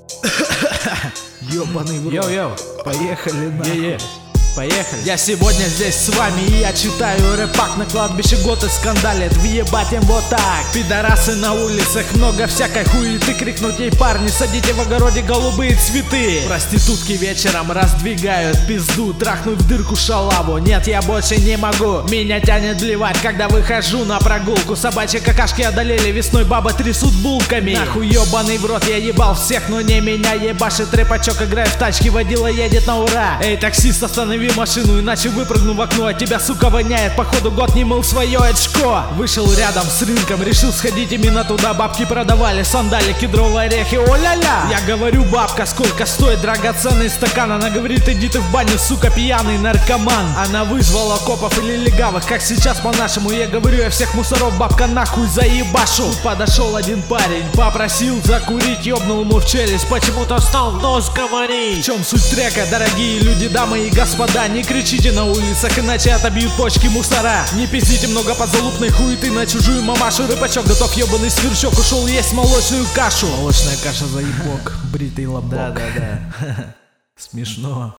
Ёбаный в рот. Йоу-йоу, Поехали нахуй. поехали. Я сегодня здесь с вами, и я читаю рэпак. На кладбище готы скандалят, въебать им вот так. Пидорасы на улицах, много всякой хуеты. Крикнуть ей: парни, садите в огороде голубые цветы. Проститутки вечером раздвигают пизду, трахнуть в дырку шалаву. Нет, я больше не могу, меня тянет блевать, когда выхожу на прогулку. Собачьи какашки одолели, весной баба трясут булками. Нахуй ёбаный в рот, я ебал всех, но не меня ебашит рэпачок. Играет в тачке, водила едет на ура. Эй, таксист, останови машину, иначе выпрыгну в окно. От тебя, сука, воняет, походу год не мыл свое очко. Вышел рядом с рынком, решил сходить именно туда. Бабки продавали сандали, кедровые орехи, о-ля-ля. Я говорю: бабка, сколько стоит драгоценный стакан? Она говорит: иди ты в баню, сука, пьяный наркоман. Она вызвала копов или легавых, как сейчас по-нашему. Я говорю: я всех мусоров, бабка, нахуй заебашу. Тут подошел один парень, попросил закурить, ёбнул ему в челюсть, почему-то стал в нос говорить. В чем суть трека, дорогие люди, дамы и господа? Не кричите на улицах, иначе отобьют почки мусора. Не пиздите много подзалупной хуеты на чужую мамашу. Рыбачок готов, ебаный сверчок, ушел есть молочную кашу. Молочная каша заебок, бритый лобок. Да. Смешно.